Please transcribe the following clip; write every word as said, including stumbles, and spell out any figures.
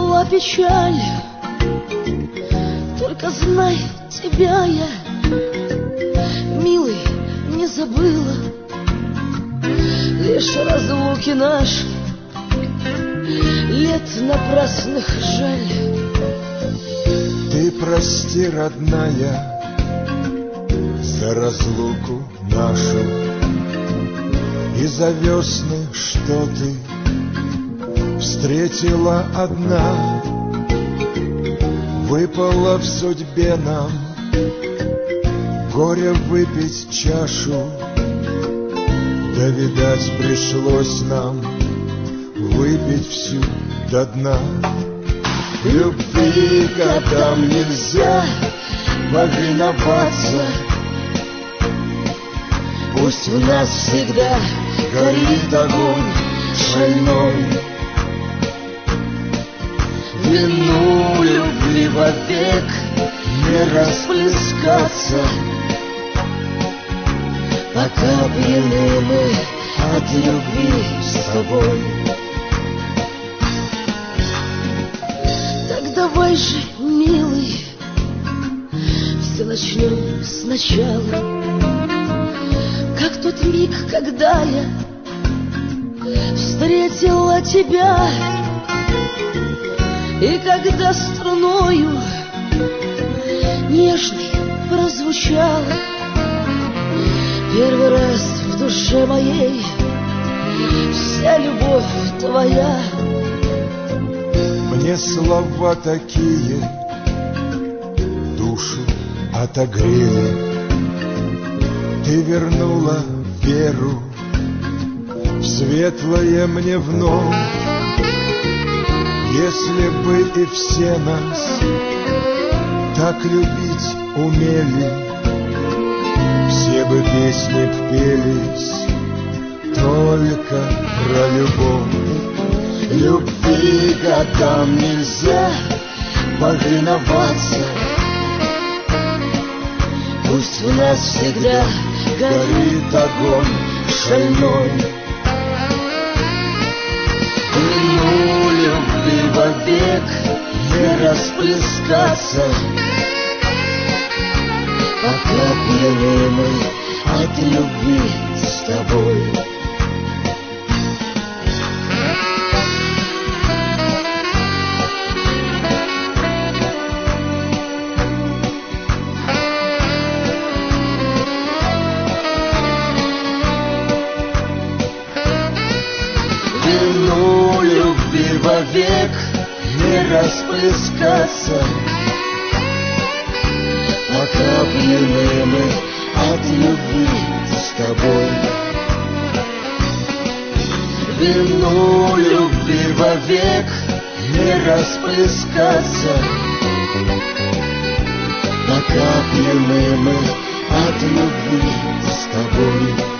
ушла печаль, только знай, тебя я, милый, не забыла. Лишь разлуки наши, лет напрасных жаль. Ты прости, родная, за разлуку нашу и за весны, что ты встретила одна. Выпало в судьбе нам горе выпить чашу, да, видать, пришлось нам выпить всю до дна. Любви годам нельзя повиноваться, пусть в нас всегда горит огонь шальной. Вину любви вовек не расплескаться, пока пьяны мы от любви с тобой. Так давай же, милый, все начнем сначала, как тот миг, когда я встретила тебя, и когда струною нежной прозвучала первый раз в душе моей вся любовь твоя. Мне слова такие душу отогрели, ты вернула веру в светлое мне вновь. Если бы и все нас так любить умели, все бы песни б пелись только про любовь. Любви годам нельзя повиноваться, пусть в нас всегда горит огонь шальной. Вину любви вовек не расплескаться, пока пьяны мы от любви с тобой. Вину любви вовек не расплескаться, пока пьяны мы от любви с тобой. Вину любви вовек не расплескаться, пока пьяны мы от любви с тобой.